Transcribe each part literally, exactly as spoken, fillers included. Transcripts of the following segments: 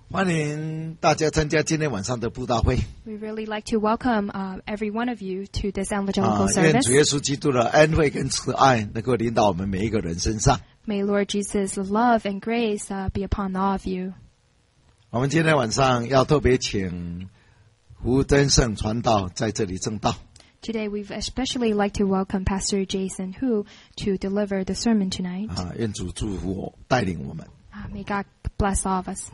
欢迎大家参加今天晚上的布道会。 We really like to welcome uh, every one of you to this 啊 evangelical， 愿主耶 service. 稣基督的恩惠跟慈爱能够临到我们每一个人身上。 May Lord Jesus' love and grace uh, be upon all of you. 我们今天晚上要特别请胡真胜传道在这里证道。 Today we've especially like to welcome Pastor Jason Hu to deliver the sermon tonight. 啊，愿主祝福我，带领我们。 Uh, may God bless all of us.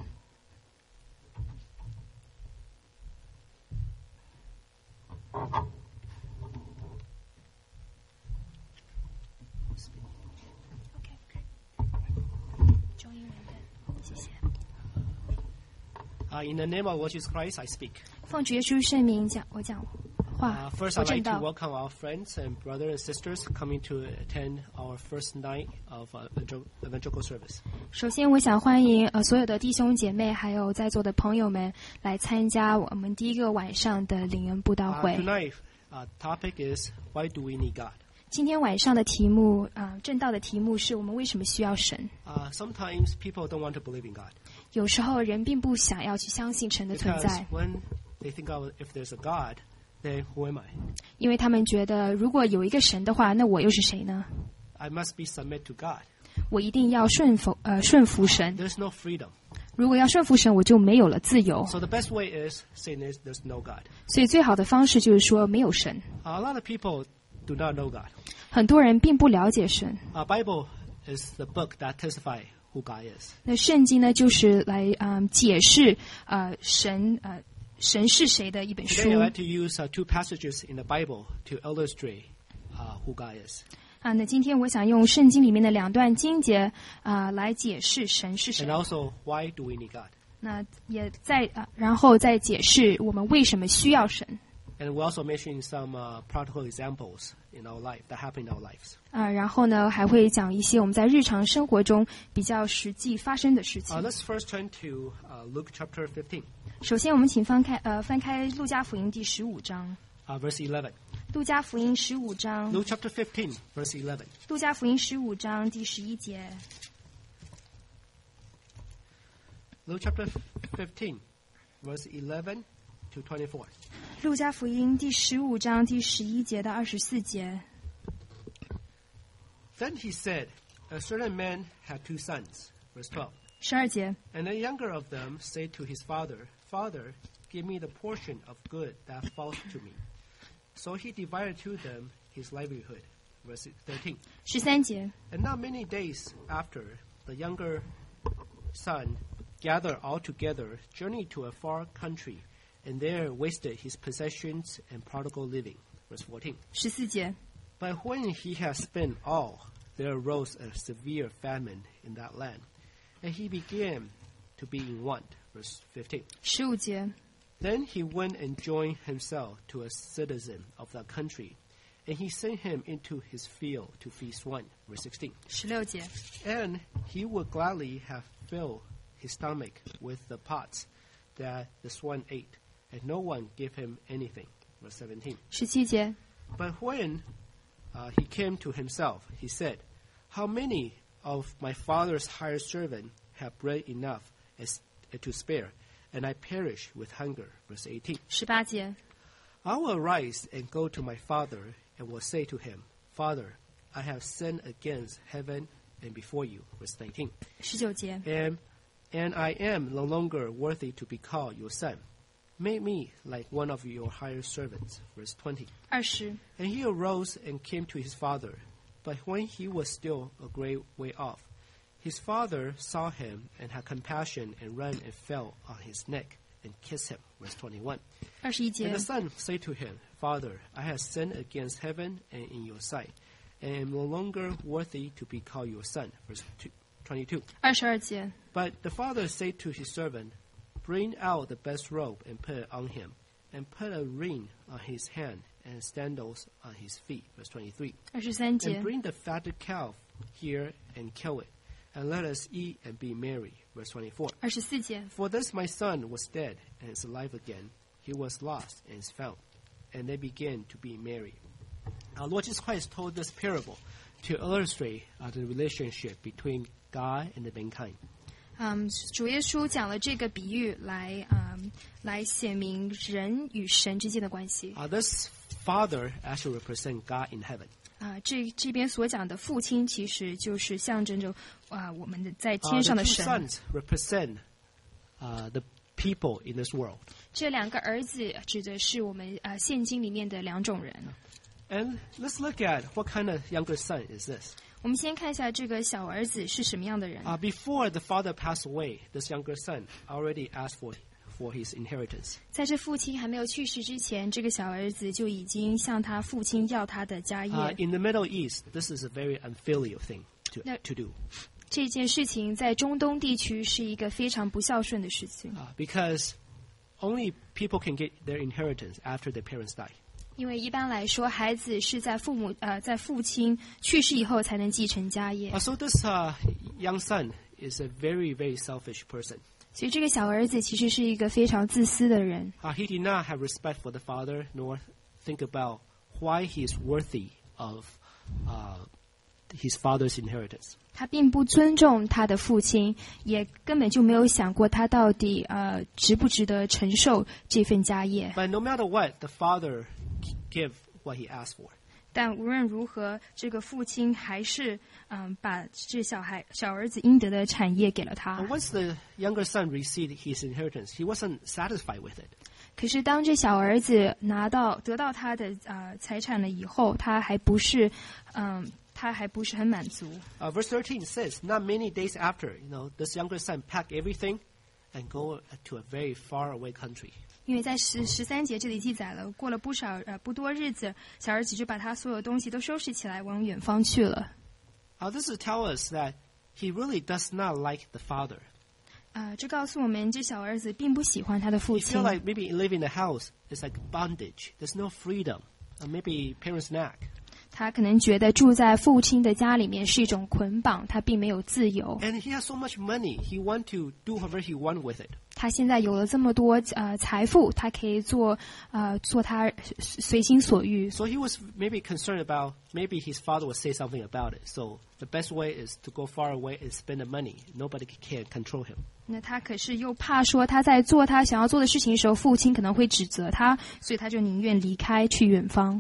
Uh, in the name of Lord Jesus Christ, I speak. 奉主耶稣圣名讲，我讲话 Uh,，first, 我 I'd 正 like to 道。 welcome our friends and brothers and sisters coming to attend our first night of uh, evangel- evangelical service. 首先，我想欢迎呃所有的弟兄姐妹，还有在座的朋友们来参加我们第一个晚上的领恩布道 Uh, 会。 tonight, uh, topic is why do we need God? 今天晚上的题目啊、呃，正道的题目是我们为什么需要神？ Uh, sometimes people don't want to believe in God 有时候人并不想要去相信神的存 because 在， when they think of if there's a God, then who am I? 因为他们觉得如果有一个神的话，那我又是谁呢？ I must be submit to God. 我一定要顺服呃顺服神。 There's no freedom. 如果要顺服神，我就没有了自由。 So the best way is saying is there's no God. 所以最好的方式就是说没有神。 Uh, a lot of people do not know God. 很多人并不了解神。 Our Bible is the book that testifies who God is. 那圣经呢，就是来嗯解释呃神呃神是谁的一本书 Today I'd like to use uh, two passages in the Bible to illustrate uh, who God is. 啊。那今天我想用圣经里面的两段经节啊、来解释神是谁 And。also, why do we need God? 那也在啊，然后再解释我们为什么需要神 And we also mention some uh, practical examples in our life that happen in our lives. 啊。然后呢，还会讲一些我们在日常生活中比较实际发生的事 Uh, 情。 let's first turn to uh, Luke chapter fifteen, 首先，我们请翻开呃翻开路加福音第十五章。 uh, verse eleven. 路加福音十五章， Luke chapter fifteen, verse eleven. 路加福音十五章第十一节。 Luke chapter fifteen, verse eleven to twenty-four. 路加福音第十五章第十一节到二十四节。 Then he said, a certain man had two sons, verse twelve. 十二节， And the younger of them said to his father, Father, give me the portion of good that falls to me. So he divided to them his livelihood. Verse thirteen. 十三节， And not many days after, the younger son gathered all together, journeyed to a far country, and there wasted his possessions and prodigal living. Verse fourteen. 十四节， But when he had spent all, there arose a severe famine in that land, and he began to be in want. Verse fifteen. 十五节， Then he went and joined himself to a citizen of that country, and he sent him into his field to feed swine. Verse sixteen. 十六节， And he would gladly have filled his stomach with the pots that the swine ate, and no one gave him anything. Verse seventeen. 十七节， But when uh, he came to himself, he said, How many of my father's hired servants have bread enough as, uh, to spare, and I perish with hunger? Verse eighteen. 十八节， I will arise and go to my father, and will say to him, Father, I have sinned against heaven and before you. Verse nineteen. 十九节， And, and I am no longer worthy to be called your son. Make me like one of your hired servants. Verse twenty. 二十， And he arose and came to his father. But when he was still a great way off, his father saw him and had compassion and ran and fell on his neck and kissed him. Verse twenty-one. 二十一节 And the，son said to him, Father, I have sinned against heaven and in your sight, and am no longer worthy to be called your son. Verse twenty-two. 二十二节， But the father said to his servant, Bring out the best robe and put it on him, and put a ring on his hand and sandals on his feet. Verse twenty-three. 二十三节 And，bring the fatted calf here and kill it, and let us eat and be merry. Verse twenty-four. 二十四节， For this my son was dead and is alive again. He was lost and is found. And they began to be merry. Our Lord Jesus Christ told this parable to illustrate uh, the relationship between God and the mankind. 嗯，主耶稣讲了这个比喻来，嗯，来显明人与神之间的关系。 Uh, this father actually represents God in heaven. 啊，这这边所讲的父亲，其实就是象征着啊我们的在 Uh, 天上 the 的 two 神。 sons represent uh, the people in this world. 这两个儿子指的是我们啊现今里面的两种人。 And let's look at what kind of younger son is this. 我们先看一下这个小儿子是什么样的人。 Uh, before the father passed away, this younger son already asked for, for his inheritance. 在这父亲还没有去世之前，这个小儿子就已经向他父亲要他的家业。 Uh, in the Middle East, this is a very unfilial thing to, No. to do. 这件事情在中东地区是一个非常不孝顺的事情， Uh, because only people can get their inheritance after their parents die. 因为一般来说，孩子是在父母呃在父亲去世以后才能继承家业。 Uh, so this uh, young son is a very, very selfish person. 所以这个小儿子其实是一个非常自私的人， Uh, he did not have respect for the father, nor think about why he is worthy of uh, his father's inheritance. 他并不尊重他的父亲，也根本就没有想过他到底呃值不值得承受这份家业。 But no matter what, the father give what he asked for. 但无论如何，这个父亲还是嗯把这小孩小儿子应得的产业给了他 And。once the younger son received his inheritance, he wasn't satisfied with it. 可是当这小儿子拿到得到他的呃财产了以后，他还不是嗯他还不是很满足。 Uh, verse thirteen says, not many days after, you know, this younger son packed everything and go to a very far away country. 因为在十十三节这里记载了，过了不少呃不多日子，小儿子就把他所有东西都收拾起来，往远方去了。 Uh, this is tell us that he really does not like the father. 啊、这告诉我们，这小儿子并不喜欢他的父 He 亲 feel。like maybe living in the house is like bondage. There's no freedom. Or maybe parents nag. 他可能觉得住在父亲的家里面是一种捆绑，他并没有自由。 And he has so much money. He want to do whatever he want with it. 他现在有了这么多呃财富，他可以做呃做他随心所欲。 So he was maybe concerned about maybe his father would say something about it. So the best way is to go far away and spend the money. Nobody can control him. 那他可是又怕说他在做他想要做的事情的时候，父亲可能会指责他，所以他就宁愿离开去远方。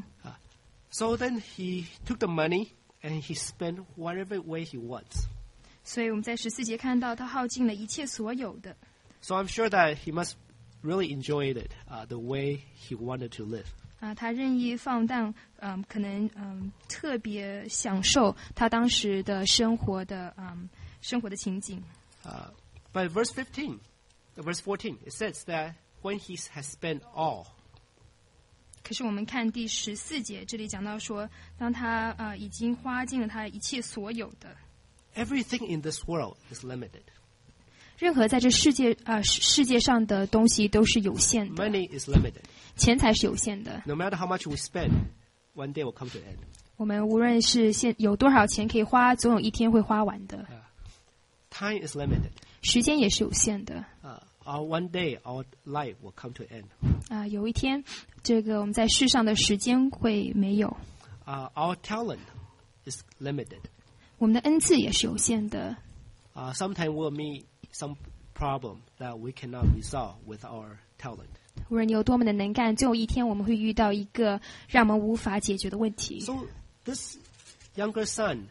So then he took the money and he spent whatever way he wants. 所以我们在十四节看到他耗尽了一切所有的。 So I'm sure that he must really enjoy it, uh, the way he wanted to live. 啊，他任意放荡，嗯，可能嗯特别享受他当时的生活的嗯生活的情景。 Uh, but verse fifteen, uh, verse fourteen, it says that when he has spent all, 可是我们看第十四节，这里讲到说，当他呃已经花尽了他一切所有的， everything in this world is limited. 任何在这世界呃世世界上的东西都是有限的， Money is limited. 钱财是有限的。 No matter how much we spend, one day will come to an end. 我们无论是现有多少钱可以花，总有一天会花完的。 Time is limited. 时间也是有限的。 Uh, our one day, our life will come to an end. 啊、有一天，这个我们在世上的时间会没有， Uh, our talent is limited. 我们的恩赐也是有限的。 Uh, sometimes we'll meet some problem that we cannot resolve with our talent. 无论你有多么的能干，总有一天我们会遇到一个让我们无法解决的问题。 So this younger son,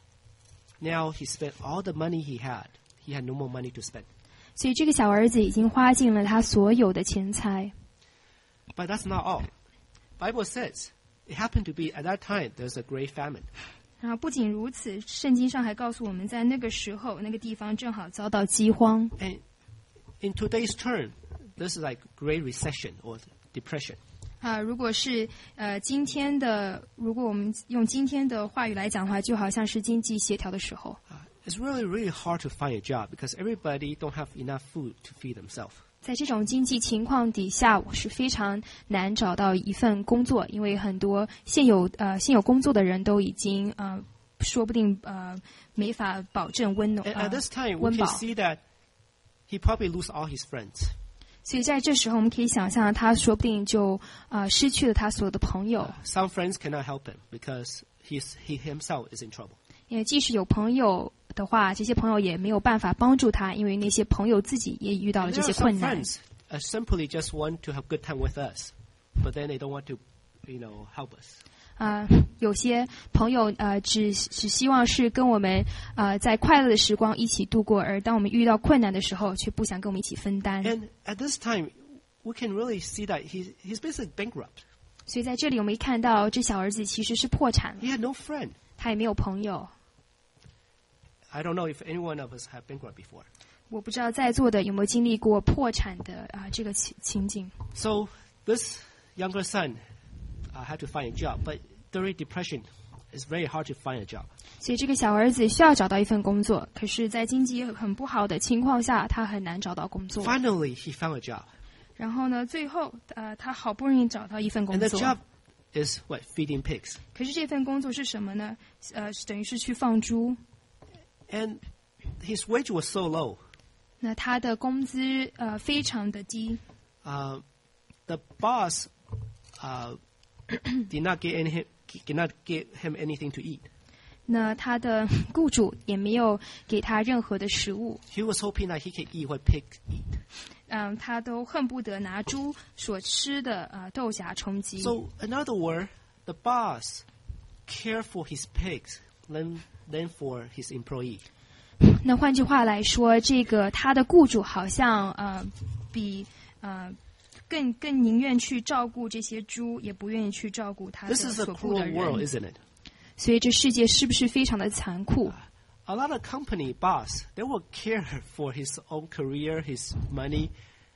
now he spent all the money he had. He had no more money to spend. 所以这个小儿子已经花尽了他所有的钱财。 But that's not all. Bible says it happened to be at that time there's a great famine. 然后不仅如此，圣经上还告诉我们在那个时候，那个地方正好遭到饥荒。 And in today's term, this is like Great Recession or depression. 啊，如果是呃今天的，如果我们用今天的话语来讲的话，就好像是经济协调的时候。 Uh, it's really, really hard to find a job because everybody don't have enough food to feed themselves. 在这种经济情况底下，我是非常难找到一份工作，因为很多现有呃现有工作的人都已经呃说不定呃没法保证温暖 And 呃 at this time, we 温 can 饱。 see that he probably lose all his friends. 所以在这时候，我们可以想象，他说不定就呃失去了他所有的朋友， Some friends cannot help him because he's, he himself is in trouble. 因为即使有朋友的话，这些朋友也没有办法帮助他，因为那些朋友自己也遇到了 And 这 there 些 are some 困难。 friends uh, simply just want to have good time with us, but then they don't want to, you know, help us. 啊、有些朋友呃只只希望是跟我们呃在快乐的时光一起度过，而当我们遇到困难的时候，却不想跟我们一起分担。 And at this time, we can really see that he's, he's basically bankrupt. 所以在这里我们看到这小儿子其实是破产了， He had no friend. 他也没有朋友。 I don't know if any one of us have bankrupt before. 我不知道在座的有没有经历过破产的啊、这个情情景。 So this younger son uh, had to find a job, but during depression, it's very hard to find a job. 所以这个小儿子需要找到一份工作，可是在经济很不好的情况下，他很难找到工作。 Finally, he found a job. 然后呢，最后呃，他好不容易找到一份工 And the 作， job is what? Feeding pigs. 可是这份工作是什么呢？呃，等于是去放猪。 And his wage was so low. 那他的工资呃非常的低， Uh, the boss uh, did not get any, did not give him anything to eat. 那他的雇主也没有给他任何的食物， He was hoping that he could eat what pigs eat. 嗯，他都恨不得拿猪所吃的呃豆荚充饥。 So, in other words, the boss cared for his pigs than, than for his employee. 那换句话来说，这个他的雇主好像呃比呃更更宁愿去照顾这些猪，也不愿意去照顾他的 This is a 所雇的 cruel world, 人。 isn't it? 所以这世界是不是非常的残酷？ A lot of company boss, they will care for his own career, his money,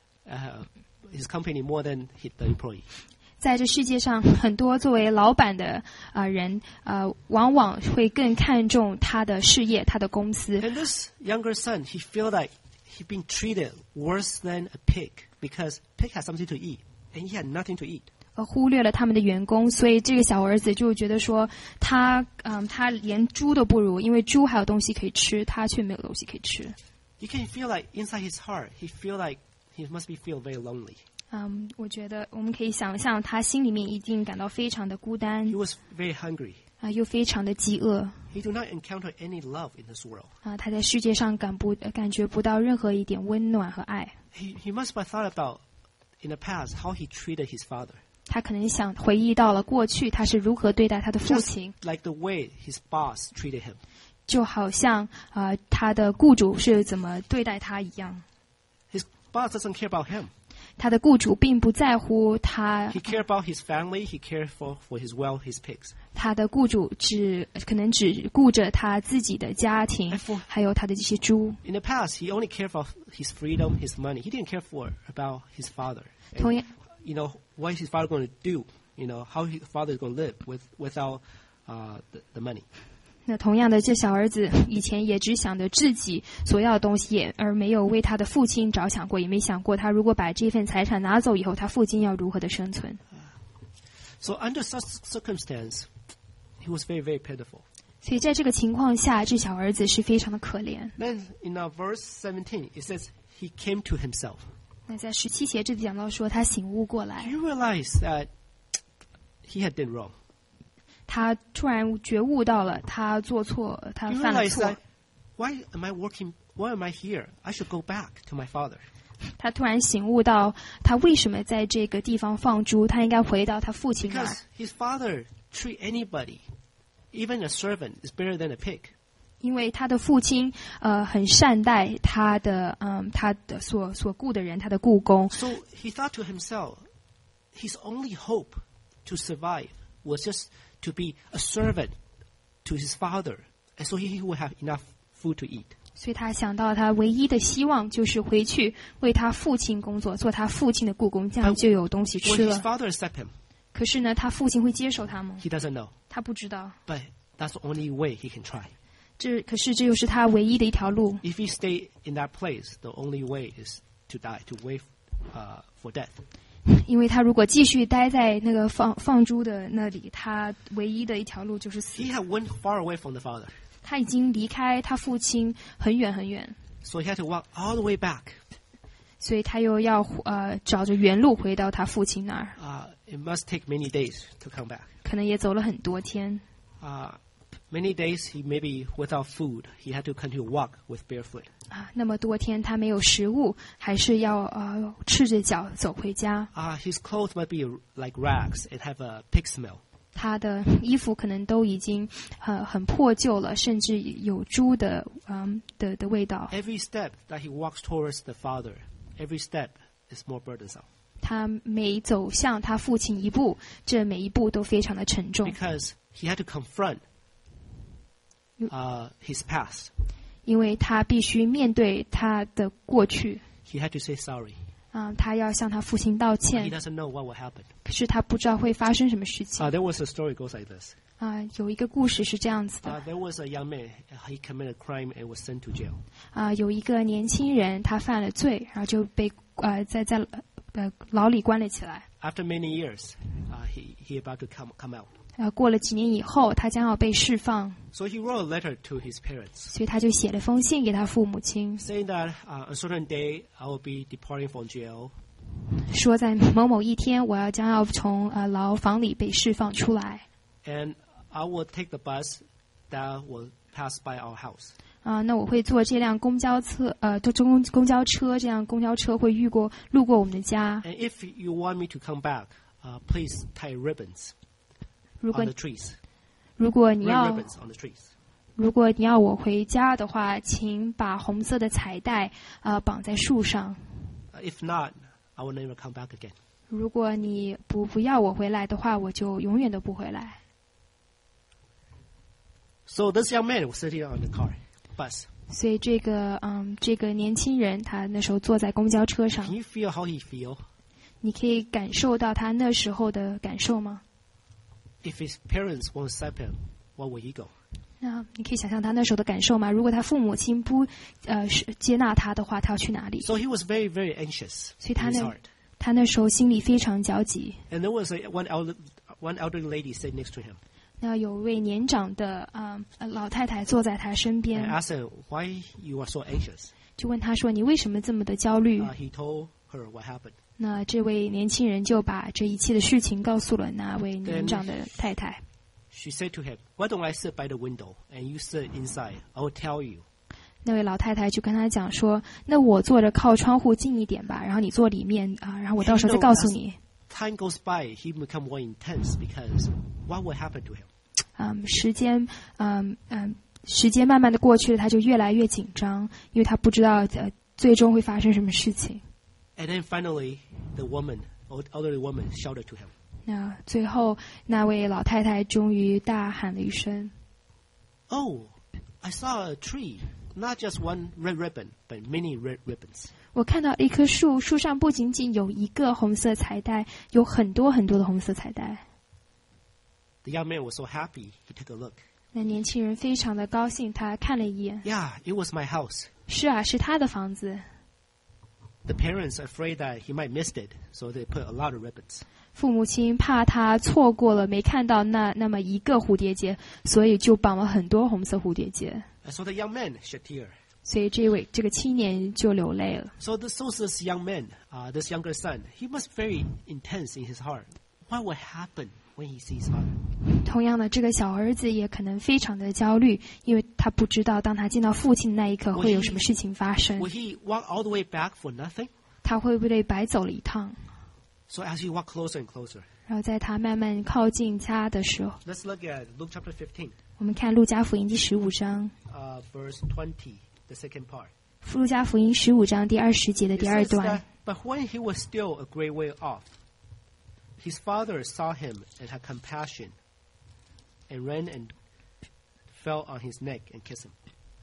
uh, his company more than his, the employee. 在这世界上，很多作为老板的啊、呃、人，呃，往往会更看重他的事业、他的公司。 And this younger son, he feel like he being treated worse than a pig because pig has something to eat and he had nothing to eat. 呃，忽略了他们的员工，所以这个小儿子就觉得说他，嗯，他连猪都不如，因为猪还有东西可以吃，他却没有东西可以吃。 You can feel like inside his heart, he feel like he must be feel very lonely. 嗯，我觉得我们可以想象，他心里面一定感到非常的孤单 He was very hungry. 啊、又非常的饥饿 He do not encounter any love in this world. 啊、他在世界上感不呃感觉不到任何一点温暖和爱。 He, he must have thought about in the past how he treated his father. 他可能想回忆到了过去，他是如何对待他的父 Just 亲， like the way his boss treated him. 就好像啊、呃他的雇主是怎么对待他一样。 His boss doesn't care about him. 他的雇主并不在乎他 He cared about his family. He cared for, for his well, his pigs. 他的雇主只可能只顾着他自己的家庭 And for-， 还有他的这些猪。 In the past, he only cared for his freedom, his money. He didn't care for about his father. And, 同样， you know, what is his father going to do? You know, how his father is going to live with without uh, the, the money. 那同样的，这小儿子以前也只想着自己所要的东西，而没有为他的父亲着想过，也没想过他如果把这份财产拿走以后，他父亲要如何的生存。 So under such circumstance, he was very, very pitiful. 所以在这个情况下，这小儿子是非常的可怜。 Then in uh, verse seventeen, it says, he came to himself. 那在十七节这里讲到说，他醒悟过来， You realize that he had done wrong. 他突然觉悟到了他做错，他 You 犯了 realize 错 that,。why am I working? Why am I here? I should go back to my father. 他突然醒悟到，他为什么在这个地方放猪？他应该回到他父亲那儿 Because，his father treat anybody, even a servant, is better than a pig. 因为他的父亲呃很善待他的嗯他的所所雇的人，他的雇工。 So he thought to himself, his only hope to survive was just to be a servant to his father, and so he would have enough food to eat. 所以他想到他唯一的希望就是回去为他父亲工作，做他父亲的雇工，这样就有东西 Will 吃 his 了。 father accept him? 可是呢，他父亲会接受他吗？ He doesn't know. 他不知道。 But that's the only way he can try. 这可是这就是他唯一的一条路。 If he stay in that place, the only way is to die, to wait uh, for death. 因为他如果继续待在那个放放猪的那里，他唯一的一条路就是死 He。had went far away from the father, 他已经离开他父亲很远很远， so he had to walk all the way back. 所以他又要呃找着原路回到他父亲那儿， Uh, it must take many days to come back. 可能也走了很多天。 Uh, Many days he maybe without food, he had to continue to walk with barefoot. 啊，那么多天他没有食物，还是要呃赤着脚走回家。 Uh, his clothes might be like rags and have a pig smell. 他的衣服可能都已经呃很破旧了，甚至有猪的嗯的的味道。 Every step that he walks towards the Father, every step is more burdensome. 他每走向他父亲一步，这每一步都非常的沉重。 Because he had to confront uh, his past. 因为他必须面对他的过去。 He had to say sorry. 啊、他要向他父亲道 He 歉， doesn't know what will happen. 可是他不知道会发生什么事情。 Uh, there was a story goes like this. 啊、有一个故事是这样子的。 Uh, there was a young man. He committed a crime and was sent to jail. 啊、有一个年轻人，他犯了罪，然后就被呃在在呃牢里关了起来。 After many years, uh, he he about to come come out. 呃，过了几年以后，他将要被释放， So he wrote a letter to his parents, 所以他就写了封信给他父母亲， saying that uh, a certain day I will be departing from jail. 说在某某一天，我要将要从呃牢房里被释放出来。 And I will take the bus that will pass by our house. 啊、那我会坐这辆公交车，呃，坐公公交车，这样公交车会遇过路过我们的家。 And if you want me to come back, uh, please tie ribbons 如果 on the trees. 如果你 Red 要 ribbons on the trees. 如果你要我回家的话，请把红色的彩带呃绑在树上。 Uh, if not, I will never come back again. 如果你不不要我回来的话，我就永远都不回来。 So this young man was sitting on the car, bus. 所以这个嗯，这个年轻人他那时候坐在公交车上 Can，you feel how he feel? 你可以感受到他那时候的感受吗？ If his parents won't accept him, where will he go? 那你可以想象他那时候的感受吗？如果他父母亲不呃是接纳他的话，他要去哪里？ So he was very, very anxious 所以 in 他 his 那 heart. 他那时候心里非常焦急。 And there was a, one, elder, one elderly lady sitting next to him. 那有位年长的啊、呃、老太太坐在他身 And 边， I asked him, why you are so anxious? 就问他说：“你为什么这么的焦虑？” Uh, he told her what happened. 那这位年轻人就把这一切的事情告诉了那位年长的太太。 She said to him, why don't I sit by the window and you sit inside? I will tell you. 那位老太太就跟他讲说：“那我坐着靠窗户近一点吧，然后你坐里面啊，然后我到时候再告诉你。” Time goes by, he become more intense because what will happen to him? 嗯，时间，嗯嗯，时间慢慢的过去了，他就越来越紧张，因为他不知道呃最终会发生什么事情。 And then finally, the woman, old elderly woman, shouted to him. 那最后那位老太太终于大喊了一声 Oh, I saw a tree, not just one red ribbon, but many red ribbons.：“ 我看到一棵树，树上不仅仅有一个红色彩带，有很多很多的红色彩带。” The young man was so happy, he took a look. 那年轻人非常的高兴，他看了一眼， Yeah, it was my house. 是啊，是他的房子。 The parents are afraid that he might miss it, so they put a lot of ribbons. 父母亲怕他错过了，没看到那那么一个蝴蝶结，所以就绑了很多红色蝴蝶结。 And so the young man shed tear. 所以这位这个青年就流泪了。 So this, so this young man, uh, this younger son, he was very intense in his heart. What will happen when he sees father? 同样的，这个小儿子也可能非常的焦虑，因为他不知道当他见到父亲的那一刻会有什么事情发生。 Will he walk all the way back for nothing? 他会不会白走了一趟？ So as he walked closer and closer, 然后在他慢慢靠近家的时候， let's look at Luke chapter fifteen, 我们看路加福音第十五章， uh, verse twenty, the second part. 路加福音十五章第二十节的 It 第二 says 段 that,。But when he was still a great way off, his father saw him and had compassion, and ran and fell on his neck and kissed him.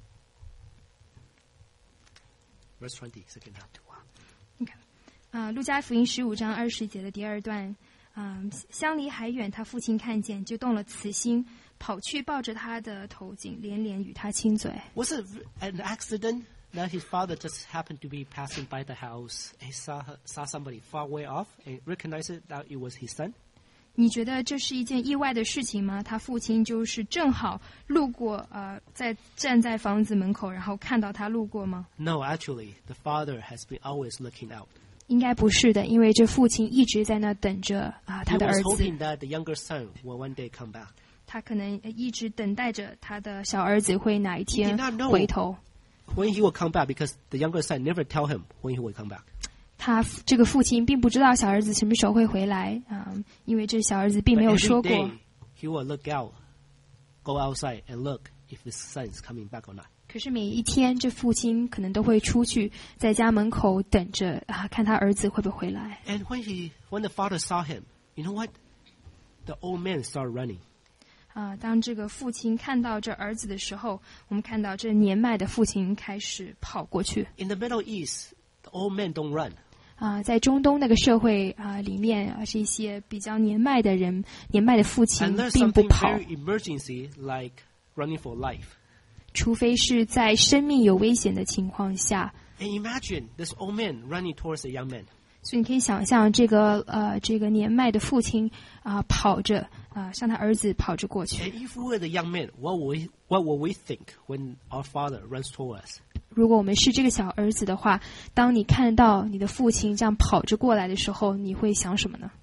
Verse twenty, second half. 啊，路加福音十五章二十节的第二段，嗯，相离还远，他父亲看见就动了慈心，跑去抱着他的头颈，连连与他亲嘴。 Was it an accident that his father just happened to be passing by the house and saw saw somebody far away off and recognized that it was his son? 你觉得这是一件意外的事情吗？他父亲就是正好路过，呃，在站在房子门口，然后看到他路过吗？ No, actually, the father has been always looking out. 应该不是的，因为这父亲一直在那等着啊、他 He 的 was 儿子， hoping that the younger son will one day come back. 他可能一直等待着他的小儿子会哪一 He 天 did not know 回头。 when he will come back because the younger son never tell him when he will come back. 他这个父亲并不知道小儿子什么时候会回来啊、嗯，因为这小儿子并 But 没有 every 说过。 day, he will look out, go outside and look if his son is coming back or not. 可是每一天，这父亲可能都会出去，在家门口等着啊，看他儿子会不会回来。 And when he, when the father saw him, you know what? The old man started running. 啊，当这个父亲看到这儿子的时候，我们看到这年迈的父亲开始跑过去。 In the Middle East, the old men don't run. 啊，在中东那个社会啊里面啊，是一些比较年迈的人，年迈的父亲 Unless 并不 something 跑， very emergency like running for life. 除非是在生命有危险的情况下。 And imagine this old man running towards a young man. 所以你可以想象这个呃这个年迈的父亲啊、跑着啊、向他儿子跑着过去。 And if we were the young man, what would we, what would we think when our father runs toward us? 如果我们是这个小儿子的话，当你看到你的父亲这样跑着过来的时候，你会想什么呢？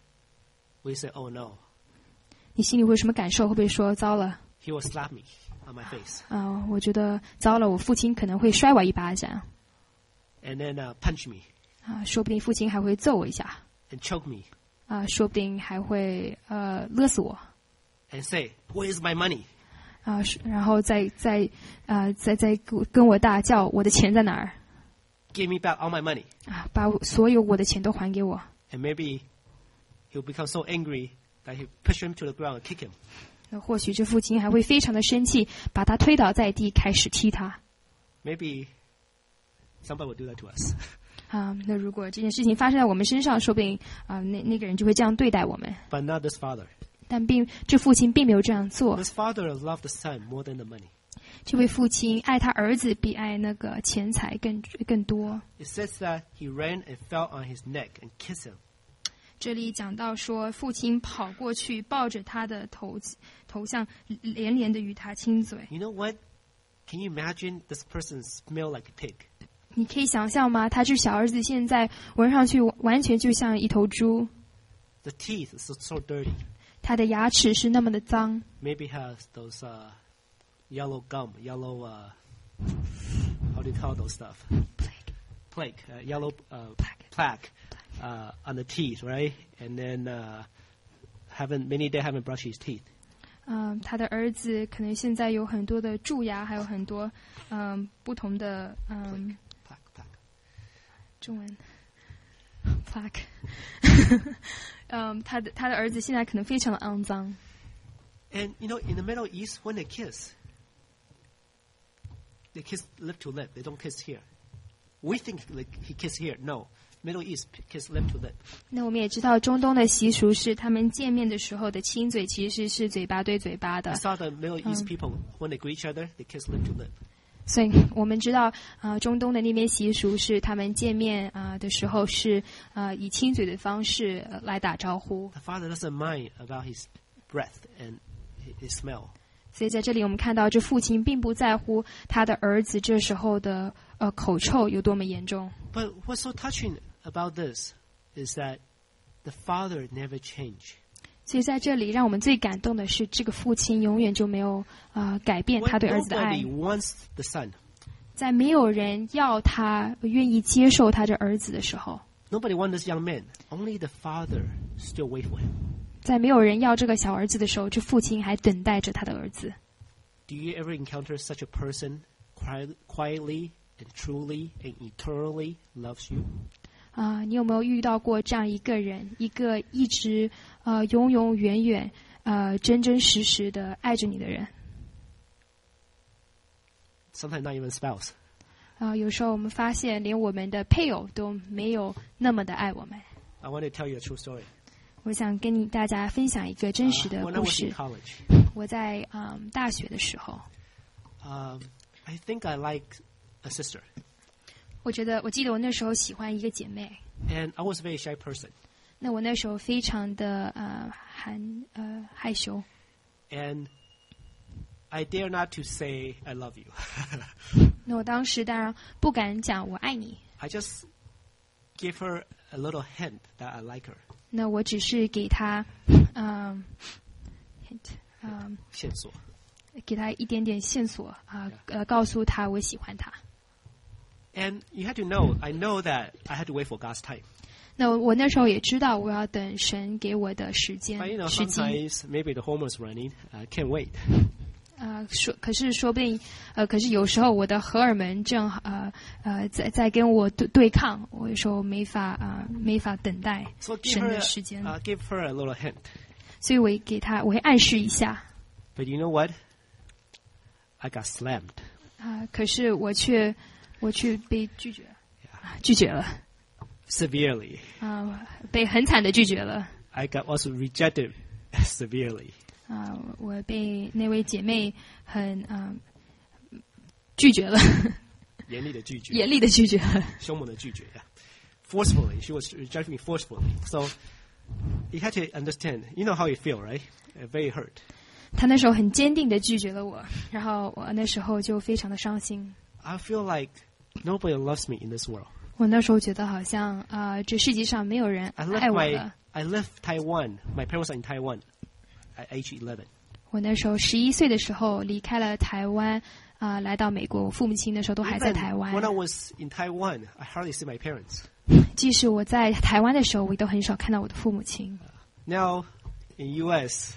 We say, oh no, 你心里会有什么感受？会不会说糟了 he will slap me on my face 啊、我觉得糟了，我父亲可能会摔我一巴掌 and then uh, punch me 啊、说不定父亲还会揍我一下 and choke me 啊、说不定还会呃勒死我 and say, where is my money? 啊、是然后再再啊再再跟跟我大叫我的钱在哪儿 Give me back all my money. 啊，把我所有我的钱都还给我。 And maybe he'll become so angry that he'll push him to the ground and kick him. 那或许这父亲还会非常的生气，把他推倒在地，开始踢他。 Maybe somebody will do that to us. 啊，那如果这件事情发生在我们身上，说不定啊，那那个人就会这样对待我们。 But not this father. 但并这父亲并没有这样做。 This father loved the son more than the money. 这位父亲爱他儿子比爱那个钱财更更多。 It says that he ran and fell on his neck and kissed him. 这里讲到说，父亲跑过去抱着他的头头像，连连的与他亲嘴。 You know what? Can you imagine this person smell like a pig? 你可以想象吗？他这小儿子现在闻上去完全就像一头猪， The teeth is so, so dirty. 他的牙齿是那么的脏， Maybe has those uh, yellow gum, yellow, uh, how do you call those stuff? Plaque, uh, yellow uh, plaque uh, on the teeth, right? And then uh, haven't many day haven't brushed his teeth. 嗯，他的儿子可能现在有很多的蛀牙，还有很多嗯不同的嗯 Plaque, plaque. 中文 plaque， 嗯，他的他的儿子现在可能非常的肮脏。 And you know, in the Middle East, when they kiss, they kiss lip to lip. They don't kiss here. We think like he kissed here. No, Middle East kiss lip to lip. 那我们也知道，中东的习俗是他们见面的时候的亲嘴其实是嘴巴对嘴巴的 I，saw the Middle East people when they greet each other, they kiss lip to lip. 所以我们知道，啊、呃，中东的那边习俗是他们见面啊、呃、的时候是呃以亲嘴的方式、呃、来打招呼。 The father doesn't mind about his breath and his smell. 所以在这里我们看到，这父亲并不在乎他的儿子这时候的呃口臭有多么严重。 But what's so touching about this is that the father never changed. 所以在这里，让我们最感动的是，这个父亲永远就没有啊、呃、改变 When 他对儿子的爱 nobody。wants the son, 在没有人要他、愿意接受他这儿子的时候， nobody wants this young man. Only the father still wait for him. 在没有人要这个小儿子的时候，这父亲还等待着他的儿子。 Do you ever encounter such a person qui- quietly and truly and eternally loves you? 啊、你有没有遇到过这样一个人，一个一直呃永永远远呃真真实实的爱着你的人？ Sometimes not even spouse. 啊、有时候我们发现，连我们的配偶都没有那么的爱我们。 I want to tell you a true story. 我想跟你大家分享一个真实 Uh, 的 when I 故 was 事 in。college, 我在嗯大学的时候， um, I think I like a sister, 我觉得我记得我那时候喜欢一个姐妹。 and I was a very shy person. 那我那时候非常的呃含呃害羞， And I dare not to say I love you. 那我当时当然不敢讲我爱你， I just give her a little hint that I like her. 那我只是给她嗯、hint 啊、 线索。 给他一点点线索啊、呃，告诉他我喜欢他。 And you had to know, I know that I had to wait for God's time. 那我那时候也知道我要等神给我的时间 But you know, 时机。 sometimes maybe the hormones running, I can't wait. 呃，说可是说不定，呃，可是有时候我的荷尔蒙正呃呃在在跟我对对抗，我有时候没法啊、呃、没法等待 So give 神 her, 的时间， uh, give her a little hint. 所以我给他我会暗示一下 But you know what? I got slammed. 啊、可是我却我却被拒绝，啊拒绝了 Severely. 啊、被很惨的拒绝了 I got also rejected severely. 啊、我被那位姐妹很啊、拒绝了， 严厉的拒绝， 严厉的拒绝了。 凶猛的拒绝 yeah. Forcefully, she was rejecting me forcefully. So you had to understand, you know how you feel, right? Uh, very hurt. 他那时候很坚定的拒绝了我，然后我那时候就非常的伤心。 I feel like nobody loves me in this world. 我那时候觉得好像啊、呃这世界上没有人 I 爱 left 我 my 了。 I left Taiwan. My parents are in Taiwan at age eleven. 我那时候十一岁的时候离开了台湾啊、来到美国。我父母亲那时候都还在 Even 台湾。 when I was in Taiwan, I hardly see my parents. 即使我在台湾的时候，我都很少看到我的父母亲。 Now in U S,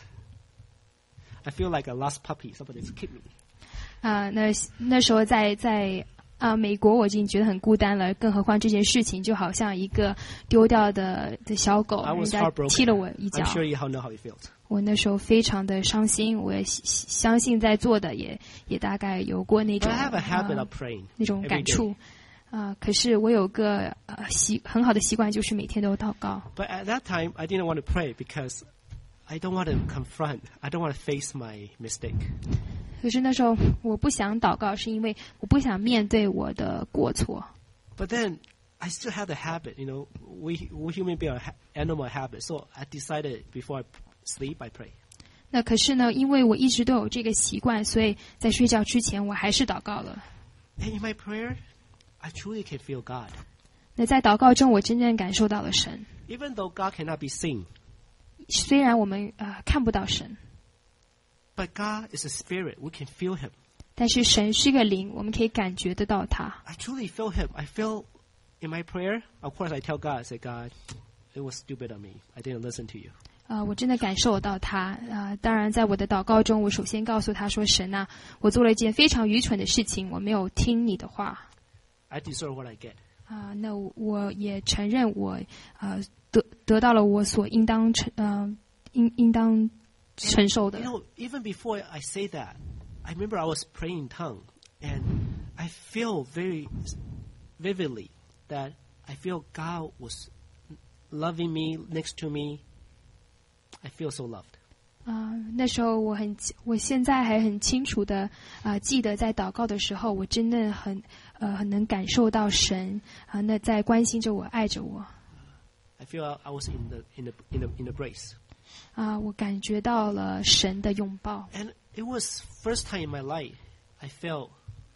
I feel like a lost puppy. Somebody's kicked me. 啊、那那时候在在啊、美国，我已经觉得很孤单了，更何况这件事情就好像一个丢掉的的小狗， I 人 was 家 heartbroken. 踢了我一脚 I'm。sure you all know how you felt. 我那时候非常的伤心，我也相信在座的也也大概有过那 But 种 I have a habit 呃 of praying 那种 every 感 day. 触啊、可是我有个呃习很好的习惯，就是每天都祷告。 But at that time, I didn't want to pray because I don't want to confront. I don't want to face my mistake. 可是那时候我不想祷告，是因为我不想面对我的过错。 But then I still have the habit. You know, we we human beings are ha- animal habit. So I decided before I sleep, I pray. 那可是呢，因为我一直都有这个习惯，所以在睡觉之前我还是祷告了。 And in my prayer, I truly can feel God. 那在祷告中，我真正感受到了神。 Even though God cannot be seen, 虽然我们呃看不到神， but God is a spirit. We can feel Him. 但是神是个灵，我们可以感觉得到他。 I truly feel Him. I feel in my prayer. Of course, I tell God, I say, God, it was stupid of me. I didn't listen to you. 呃，我真的感受到他。呃，当然，在我的祷告中，我首先告诉他说：“神啊，我做了一件非常愚蠢的事情，我没有听你的话。 I deserve what I get. 啊、那我也承认我呃得得到了我所应当承呃应应当承受的 You。know, even before I say that, I remember I was praying in tongue, and I feel very vividly that I feel God was loving me next to me. I feel so loved. 啊、那时候我很，我现在还很清楚的啊、记得在祷告的时候，我真的很呃很能感受到神啊、那在关心着我，爱着我 I feel I was in the in the in the in the grace. 啊、我感觉到了神的拥抱。 And it was first time in my life I felt,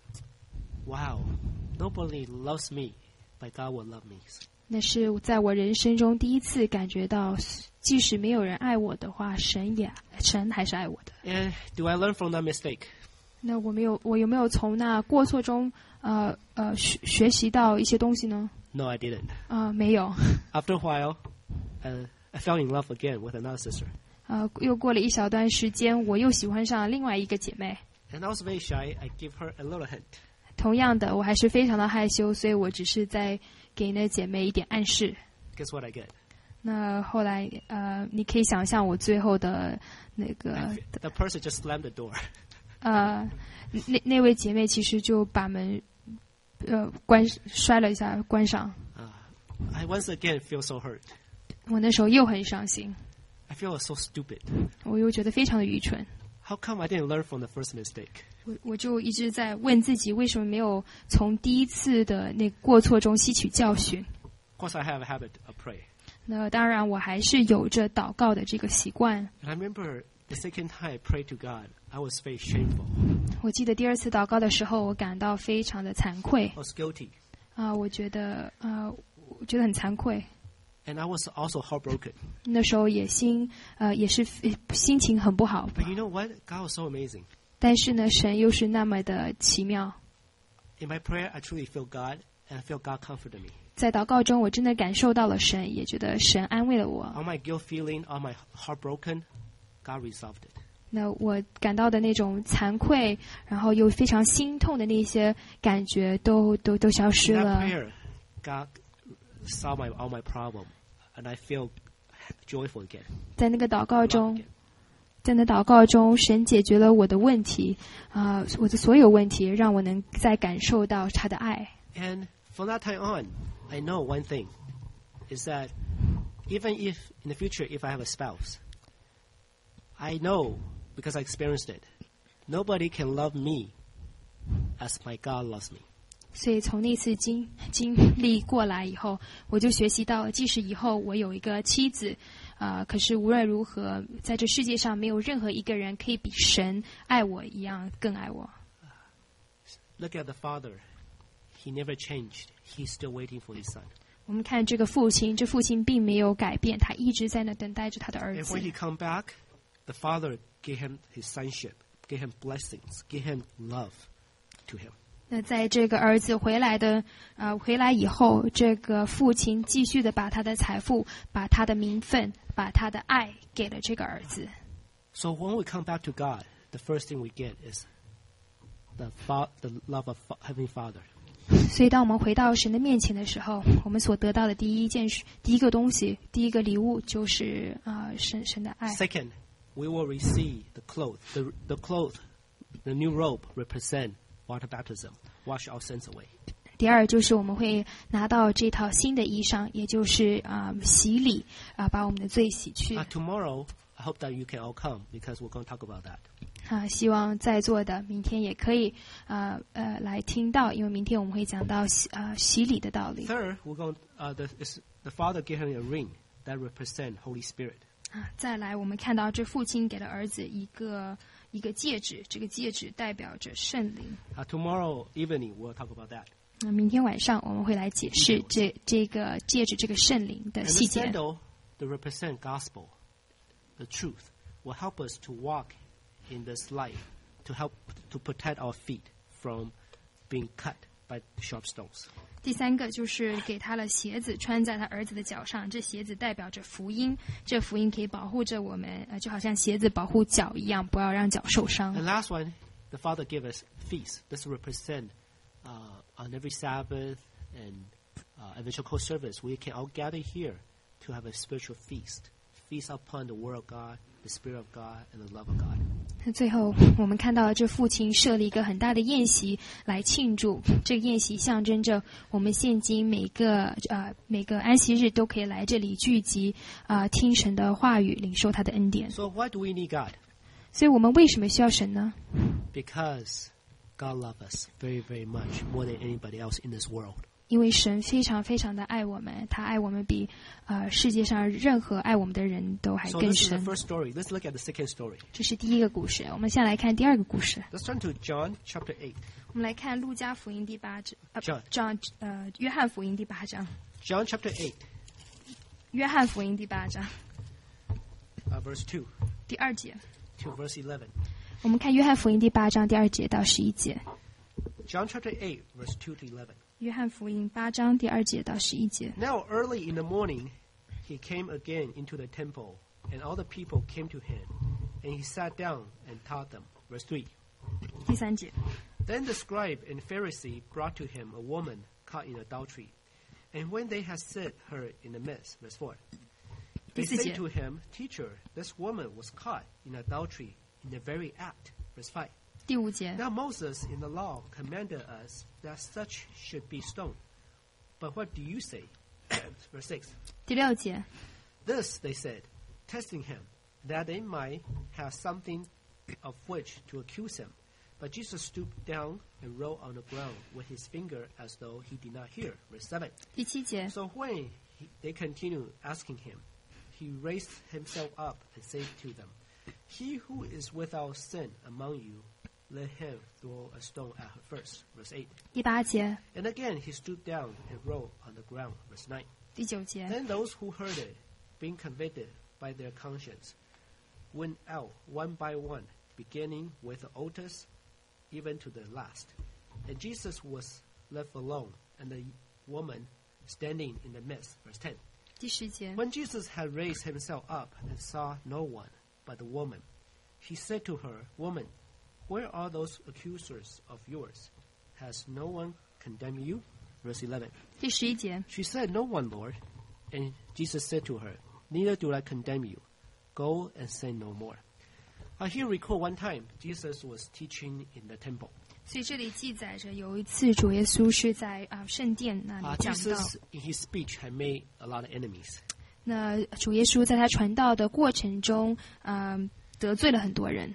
wow, nobody loves me, but God will love me. 那是在我人生中第一次感觉到，即使没有人爱我的话，神也神还是爱我的。 And do I learn from that mistake? 那我没有，我有没有从那过错中，呃呃学学习到一些东西呢？ No, I didn't. 啊、没有。 After a while, uh, I fell in love again with another sister. 呃，又过了一小段时间，我又喜欢上另外一个姐妹。 And I was very shy. I give her a little hint. 同样的，我还是非常的害羞，所以我只是在给那姐妹一点暗示。 Guess what I get? 那后来，呃，你可以想象我最后的那个， The person just slammed the door. 呃，那那位姐妹其实就把门，呃，关摔了一下，关上。 Uh, I once again feel so hurt. 我那时候又很伤心， I feel so stupid. 我又觉得非常的愚蠢。 How come I didn't learn from the first mistake? 我我就一直在问自己，为什么没有从第一次的那过错中吸取教训？ Of course, I have a habit of prayer. 那当然，我还是有着祷告的这个习惯。 And I remember the second time I prayed to God, I was very shameful. 我记得第二次祷告的时候，我感到非常的惭愧 I was guilty. 啊、我觉得啊、我觉得很惭愧。 And I was also heartbroken. 那时候也心呃也是呃心情很不好。 But you know what? God was so amazing. 但是呢，神又是那么的奇妙。 In my prayer, I truly feel God, and I feel God comforted me. 在祷告中，我真的感受到了神，也觉得神安慰了我。 All my guilt feeling, all my heartbroken, God resolved it. 那我感到的那种惭愧，然后又非常心痛的那些感觉都，都都消失 In that 了。 prayer, God solved my, all my problem, and I feel joyful again. 在那个祷告 Love 中， again. 在那祷告中，神解决了我的问题，啊、我的所有问题，让我能再感受到他的爱。 And from that time on, I know one thing, is that even if in the future, if I have a spouse, I know, because I experienced it, nobody can love me as my God loves me. 所以从那次经经历过来以后，我就学习到了，即使以后我有一个妻子，啊、可是无论如何，在这世界上没有任何一个人可以比神爱我一样更爱我。 Look at the Father. He never changed. He's still waiting for his son. 我们看这个父亲，这父亲并没有改变，他一直在那等待着他的儿 And 子 when。he come back, the Father gave him his sonship, gave him blessings, gave him love to him. 那在这个儿子回来的，呃，回来以后，这个父亲继续的把他的财富、把他的名分、把他的爱给了这个儿子。 So when we come back to God, the first thing we get is the, fa- the love of fa- Heavenly Father. 所以，当我们回到神的面前的时候，我们所得到的第一件事、第一个东西、第一个礼物，就是啊、呃，神神的爱。 Second, we will receive the cloth. The, the cloth, the new robe represent water baptism, wash our sins away. 第二就是我们会拿到这套新的衣裳，也就是啊、呃、洗礼啊、呃，把我们的罪洗去。 Uh, tomorrow, I hope that you can all come because we're going to talk about that. 啊，希望在座的明天也可以啊 呃, 呃来听到，因为明天我们会讲到洗啊、呃、洗礼的道理。 Third, we're going. Uh, the, is, the Father gave him a ring that represent Holy Spirit. 啊，再来我们看到这父亲给了儿子一个一个戒指，这个戒指代表着圣灵。 Uh, tomorrow evening, we'll talk about that. 那明天晚上我们会来解释这这个戒指这个圣灵的 And 细 the 节。 sandal, that represent gospel, the truth, will help us to walk in this life, to help to protect our feet from being cut by sharp stones. 第三个就是给他了鞋子，穿在他儿子的脚上。这鞋子代表着福音，这福音可以保护着我们，呃，就好像鞋子保护脚一样，不要让脚受伤。 And last one, the Father gave us feast. This represent uh, on every Sabbath and uh, evangelical service, we can all gather here to have a spiritual feast, feast upon the Word of God, the Spirit of God, and the love of God. 那最后，我们看到这父亲设了一个很大的宴席来庆祝。这个宴席象征着我们现今每个呃每个安息日都可以来这里聚集啊、呃，听神的话语，领受他的恩典。 So why do we need God? 所以我们为什么需要神呢？ Because God loves us very, very much, more than anybody else in this world. 因为神非常非常的爱我们，他爱我们比呃世界上任何爱我们的人都还 So 更 this is the 深。 first story. Let's look at the second story. 这是第一个故事，我们先来看第二个故事。 Let's turn to John chapter eight. 我们来看路加福音第八章，呃 John 章呃约翰福音第八章， John chapter eight, 约翰福音第八章 uh, verse two 第二节。 to verse eleven. 我们看约翰福音第八章第二节到十一节。 John chapter eight, verse two to eleven. 约翰福音八章第二节到十一节。 Now early in the morning, he came again into the temple, and all the people came to him, and he sat down and taught them. Verse three. 第三节。 Then the scribe and Pharisee brought to him a woman caught in adultery, and when they had set her in the midst, verse four, they 第四 say 节。 to him, Teacher, this woman was caught in adultery in the very act. Verse five. 第五节。 Now Moses in the law commanded us that such should be stoned. But what do you say? Verse six. 第六节。 This they said, testing him, that they might have something of which to accuse him. But Jesus stooped down and wrote on the ground with his finger as though he did not hear. Verse seven. 第七节。 So when he, they continued asking him, he raised himself up and said to them, He who is without sin among you, let him throw a stone at her first. Verse eight. 第八节。 And again he stooped down and wrote on the ground. Verse nine. 第九节， Then those who heard it, being convicted by their conscience, went out one by one, beginning with the oldest, even to the last. And Jesus was left alone, and the woman standing in the midst. Verse ten. 第十节， When Jesus had raised himself up and saw no one but the woman, he said to her, Woman, where are those accusers of yours? Has no one condemned you? Verse eleven. 第十一节， She said, No one, Lord. And Jesus said to her, Neither do I condemn you. Go and sin no more. Uh, here recall one time Jesus was teaching in the temple. 所以这里记载着有一次主耶稣是在啊、圣殿那 Uh, 里讲道。 Jesus, in his speech, had made a lot of enemies. 那主耶稣在他传道的过程中，嗯、得罪了很多人。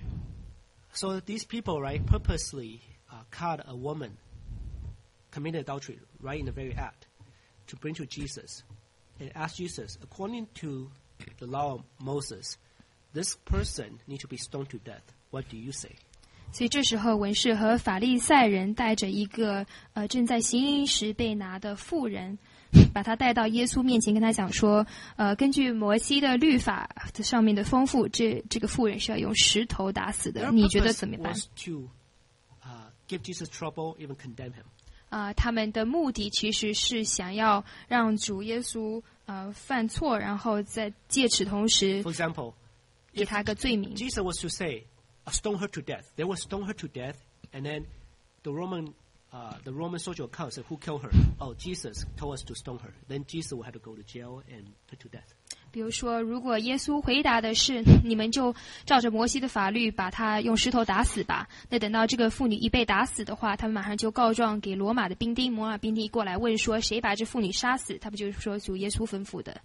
So these people, right, purposely uh, caught a woman committed adultery right in the very act to bring to Jesus and ask Jesus, according to the law of Moses, this person need to be stoned to death. What do you say? 所以这时候，文士和法利赛人带着一个呃正在行淫时被拿的妇人，把他带到耶稣面前，跟他讲说，呃，根据摩西的律法的上面的丰富，这这个妇人是要用石头打死的。 Their 你觉得 purpose 怎么办？ was to uh, give Jesus trouble, even condemn him. 啊、他们的目的其实是想要让主耶稣呃犯错，然后在借此同时 For example, 给他个罪名。 Jesus was to say, uh, stone her to death. They would stone her to death, and then the Roman, uh, the Roman soldier would come and say, who killed her? Oh, Jesus told us to stone her. Then Jesus would have to go to jail and put to death. 比如说，如果耶稣回答的是“你们就照着摩西的法律把他用石头打死吧”，那等到这个妇女一被打死的话，他们马上就告状给罗马的兵丁，罗马兵丁过来问说谁把这妇女杀死，他们就是说主耶稣吩咐的。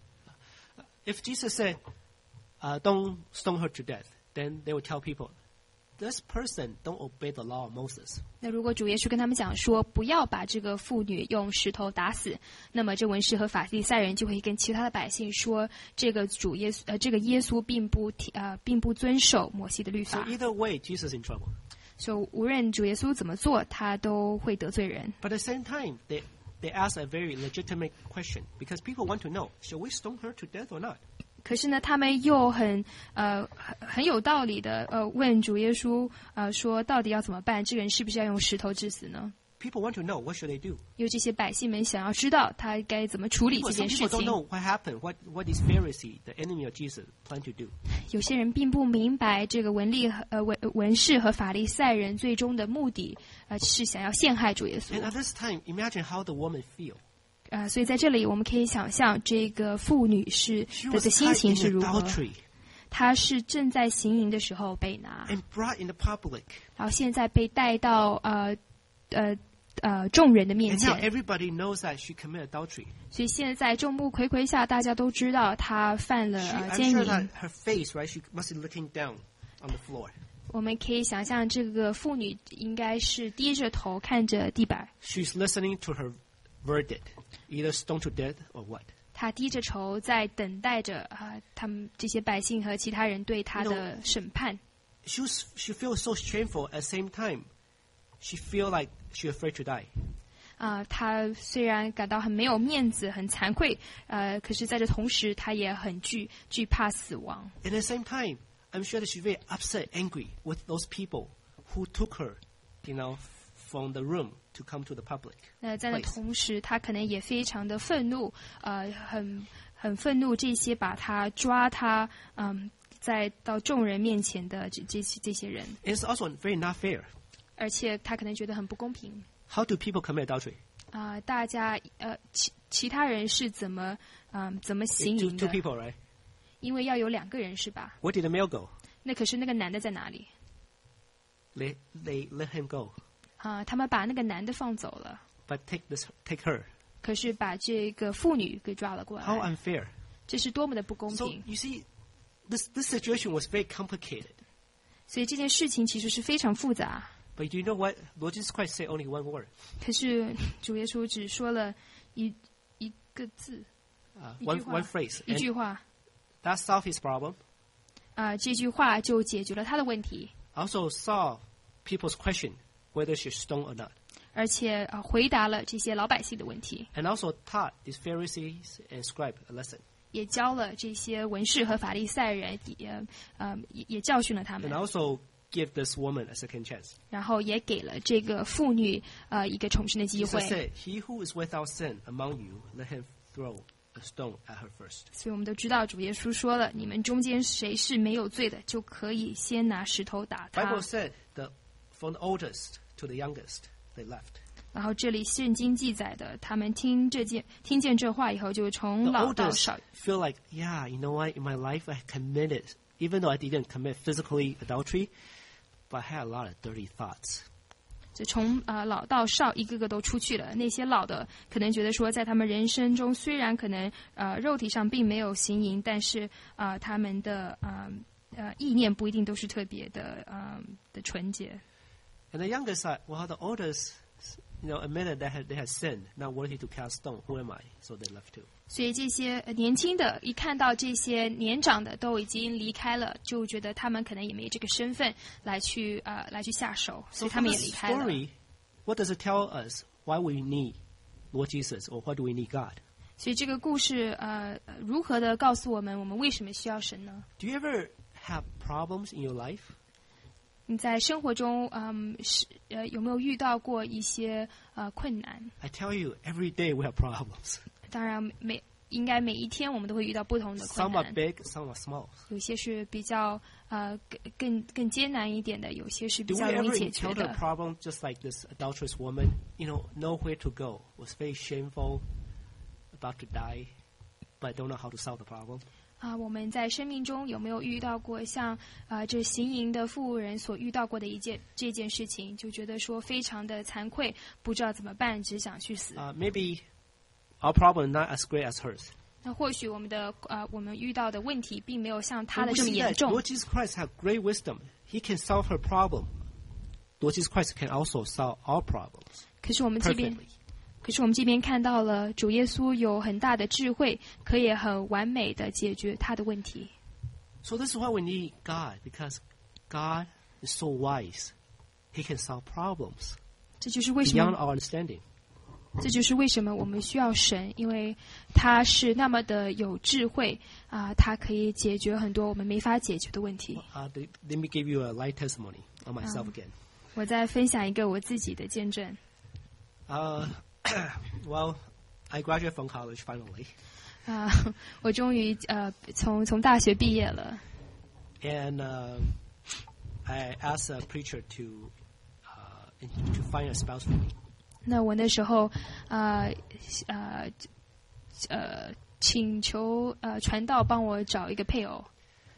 If Jesus said, uh, don't stone her to death, then they would tell people, this person don't obey the law of Moses. 那如果主耶稣跟他们讲说不要把这个妇女用石头打死，那么这文士和法利赛人就会跟其他的百姓说，这个主耶稣呃这个耶稣并不提呃并不遵守摩西的律 So 法， either way, Jesus is in trouble. 所以无论主耶稣怎么做，他都会得罪人。 But at the same time, they, they ask a very legitimate question because people want to know, shall we stone her to death or not? 可是呢，他们又很呃很很有道理的呃问主耶稣呃说，到底要怎么办？这个人是不是要用石头致死呢？ People want to know, what should they do? 因为这些百姓们想要知道他该怎么处理 People, 这 some 件事 people don't 情。 know what happened, what, what this Pharisee, the enemy of Jesus, plan to do. 有些人并不明白这个文利和呃文文士和法利赛人最终的目的，呃是想要陷害主耶稣 And at this time, imagine how the woman feel. 啊、呃所以在这里我们可以想象这个妇女是 She 的 was 的心 caught 情 in 是如何。 adultery 她是正在行淫的时候被拿， and brought in the public. 然后现在被带到呃呃呃众人的面 And now 前。 everybody knows that she committed adultery. 所以现在众目睽睽下，大家都知道他犯了 She, 呃 I'm 奸 sure 淫。 that her face, right, she must be looking down on the floor. 我们可以想象，这个妇女应该是低着头看着地板， She's listening to her verdict, either stoned to death or what. 她低着头在等待着啊、呃他们这些百姓和其他人对她的审判。 She was, she feels so shameful. At the same time, she feel like she's afraid to die. 啊、她虽然感到很没有面子、很惭愧，呃，可是在这同时，她也很惧惧怕死亡。 And at the same time, I'm sure that she's very upset, angry with those people who took her, you know, from the room to come to the public. 那在那 Place. 同时，她可能也非常的愤怒，呃，很很愤怒这些把她抓她，嗯，再到众人面前的这这些这些人， It's also very not fair. 而且她可能觉得很不公平。 How do people commit adultery? 啊、大家呃，其其他人是怎么嗯、怎么行 Two, 淫 two 的？ people, right? 因为要有两个人是吧？ Where did the male go? 那可是那个男的在哪里？ They, they let him go, 啊、他们把那个男的放走了， but take this, take her. 可是把这个妇女给抓了过 How 来， unfair. 这是多么的不公 So 平！ you see, this, this situation was very complicated. 所以这件事情其实是非常复杂。 But you know what? Lord Jesus Christ said only one word. 可是主耶稣只说了一一个字， Uh, 一 one, 句话 one phrase. 一 And 句话， that solved his problem. 啊、这句话就解决了他的问题， Also solved people's question whether she's stoned or not. 而且呃回答了这些老百姓的问题， and also taught these Pharisees and scribes a lesson. 也教了这些文士和法利赛人，也呃也也教训了他 And 们， also give this woman a second chance. 然后也给了这个妇女呃一个重生的机 Jesus 会。 said, "He who is without sin among you, let him throw a stone at her first." 所以我们都知道，主耶稣说了，你们中间谁是没有罪的，就可以先拿石头打他 Bible。said that from the oldest to the youngest, they left. 然后这里圣经记载的，他们听这件听见这话以后，就从 The 老到 oldest 少， feel like, yeah, you know what? In my life, I committed, even though I didn't commit physically adultery, but I had a lot of dirty thoughts. 就从呃老到少一个个都出去了。那些老的可能觉得说，在他们人生中，虽然可能呃肉体上并没有行淫，但是啊、呃、他们的呃呃意念不一定都是特别的呃的纯洁。 And the youngest side, well, the oldest, you know, admitted that they had sinned, not worthy to cast stone. Who am I? So they left too. 所以这些呃年轻的，一看到这些年长的都已经离开了，就觉得他们可能也没这个身份来去呃来去下手，所 So 以他 from 们也 this 离开了。 story, what does it tell us? Why we need Lord Jesus, or why do we need God? 所以这个故事呃呃如何的告诉我们，我们为什么需要神呢？ Do you ever have problems in your life? 你在生活中，嗯，是呃有没有遇到过一些呃困难？ I tell you, every day we have problems. 当然每应该每一天我们都会遇到不同的困 Some are 难， big, some are small. 有些是比较呃更更更艰难一点的，有些是比 Do we 较容易 ever 解决 encounter a 的。 problem just like this adulterous woman? You know, nowhere to go, was very shameful, about to die, but don't know how to solve the problem. 啊、我们在生命中有没有遇到过像啊、这行淫的妇人所遇到过的一件这件事情，就觉得说非常的惭愧，不知道怎么办，只想去死。 Uh, maybe our problem not as great as hers. 那或许我们的啊、我们遇到的问题并没有像他 But 的 we 这么 see 严 that 重。 Lord Jesus Christ have great wisdom. He can solve her problem. Lord Jesus Christ can also solve our problems 可是我们这边 perfectly. 可是我们这边看到了主耶稣有很大的智慧，可以很完美的解决他的问题。 So this is why we need God, because God is so wise. He can solve problems 这就是为什 beyond 么， our understanding. 这就是为什么我们需要神，因为他是那么的有智慧啊、他可以解决很多我们没法解决的问题。 Uh, th- let me give you a light testimony on myself Um. again. 我再分享一个我自己的见证。 Uh, well, I graduated from college finally, 啊、我终于呃从从大学毕业了。 and uh, I asked a preacher to uh, in- to find a spouse for me. 那我那时候呃呃呃请求呃传道帮我找一个配偶。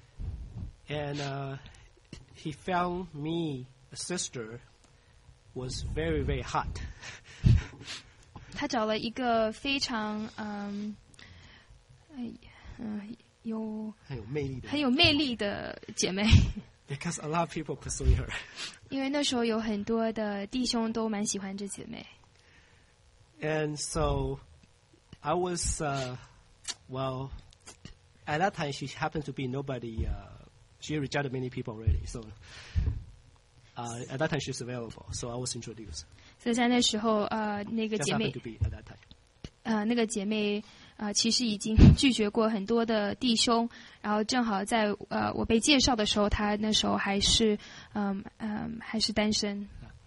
And uh, he found me a sister was very very hot. 他找了一个非常嗯嗯、呃有很有魅力的， 很有魅力的姐妹， because a lot of people pursuing her. 因为那时候有很多的弟兄都蛮喜欢这姐妹。 And so I was, uh, well, at that time she happened to be nobody. Uh, she rejected many people already. So uh, at that time she's available. So I was introduced. 所以在那时候，呃，那个 Just 姐妹 happened to，be at that time. 呃，那个姐妹，呃，其实已经拒绝过很多的弟兄，然后正好在呃我被介绍的时候，她那时候还是，嗯嗯，还是单身。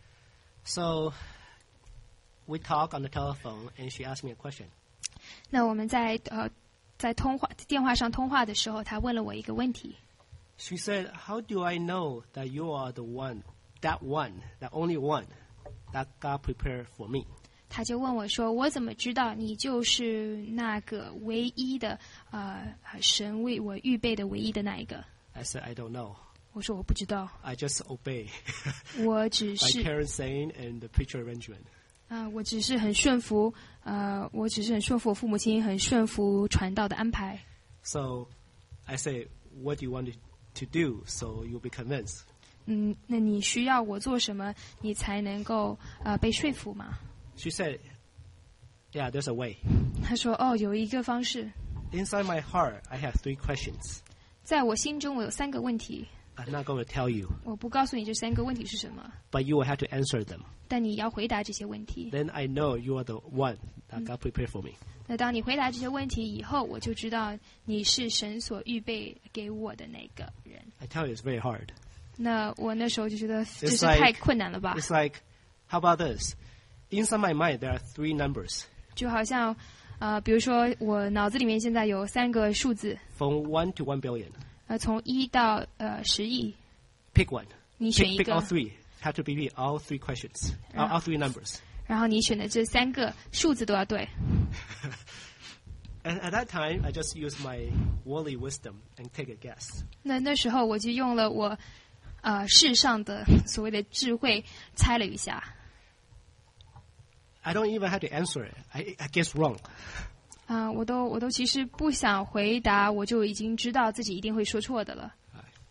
So we talked on the telephone, and she asked me a question. 那我们在呃在通话电话上通话的时候，她问了我一个问题。 She said, "How do I know that you are the one, that one, that only one that God prepared for me?" 他就问我说：“我怎么知道你就是那个唯一的，呃，神为我预备的唯一的那一个 I said, "I don't know. ？” 我说：“我不知道， I just obey 我只 my 是 parents' saying and the preacher arrangement." 啊、我只是很顺服，呃，我只是很顺服我父母亲，很顺服传道的安排。 So I say, "What do you want to do so you'll be convinced?" 嗯，那你需要我做什么，你才能够呃被说服吗？” She said, "Yeah, there's a way. 他说：“哦，有一个方式， Inside my heart, I have three questions. 在我心中我有三个问题。 I'm not going to tell you, 我不告诉你这三个问题是什么， but you will have to answer them. 但你要回答这些问题。 Then I know you are the one that God prepared for me. 那当你回答这些问题以后，我就知道你是神所预备给我的那个人。 I tell you, it's very hard. 那我那时候就觉得这 It's 是 like- 太困难了吧？ It's like, how about this? Inside my mind, there are three numbers 就好像呃，比如说我脑子里面现在有三个数字， from one to one billion. 呃，从一到呃十亿， Pick one. 你选 Pick, 一 pick 个 all，three. Have to be all three questions, all, all three numbers. 然后你选的这三个数字都要对。 And at that time, I just used my worldly wisdom and take a guess. 那那时候我就用了我呃世上的所谓的智慧猜了一下， I don't even have to answer it. I, I guess wrong. 啊、我都我都其实不想回答，我就已经知道自己一定会说错的了，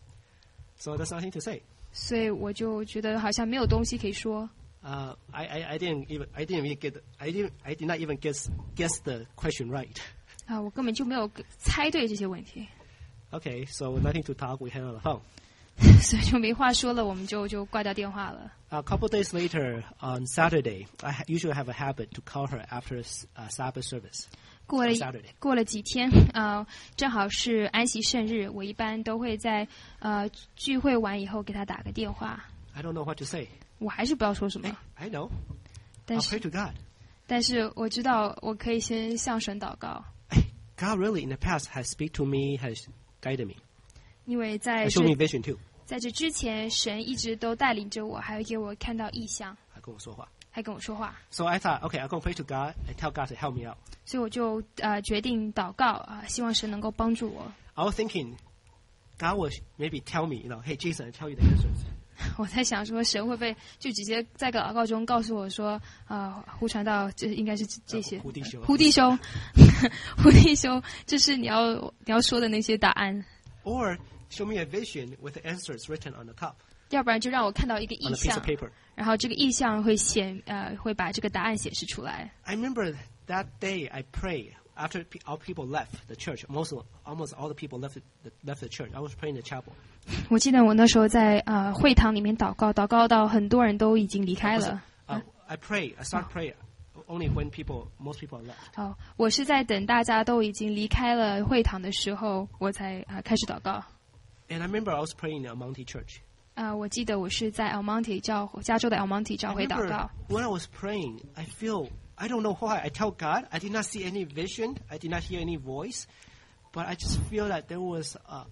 So there's nothing to say. 所以我就觉得好像没有东西可以说。 Uh, I, I, I didn't even I didn't even get I didn't I did not even guess guess the question right. 啊、我根本就没有猜对这些问题， Okay, so nothing to talk. We hang on the phone. 所以就没话说了，我们就就挂掉电话了。 A couple days later, on Saturday, I ha- usually have a habit to call her after uh, Sabbath service. 过了 On Saturday. 过了几天，呃，正好是安息圣日，我一般都会在呃聚会完以后给他打个电话， I don't know what to say. 我还是不知道说什 Hey, 么， I know. 但 I'll pray 是 to God. 但是我知道我可以先向神祷告， Hey, God really in the past has speak to me, has guided me, 因为在 has 这 shown me vision too. 在这之前，神一直都带领着我，还给我看到异象， 还跟我说话。 还跟我说话， So I thought, okay, I'm going to pray to God and tell God to help me out. 所以我就呃决定祷告啊、希望神能够帮助我。 I was thinking, God will maybe tell me, you know, hey, Jason, I tell you the answers. 我在想说，神会不会就直接在祷告中告诉我说，啊、胡传道，这应该是这这些， 胡弟兄胡弟兄，胡弟兄，这是你要你要说的那些答案， Or show me a vision with the answers written on the top, 要不然就让我看到一个 on 意 a piece 象 of，paper. 然后这个意象会显呃会把这个答案显示出来。 I remember that day I prayed after pe- all people left the church. Most of, almost all the people left the, left the church. I was praying in the chapel. 我记得我那时候在呃会堂里面祷告，祷告到很多人都已经离开 I, was, 了。 uh, I pray. I start praying only when people, most people are left. 哦，我是在等大家都已经离开了会堂的时候，我才啊、呃开始祷告。 And I remember I was praying in a Monte church. 啊、我记得我是在 Almonte 教加州的 Almonte 教 I 会祷 remember 告。 when I was praying, I feel, I don't know why. I tell God, I did not see any vision. I did not hear any voice. But I just feel that there was a,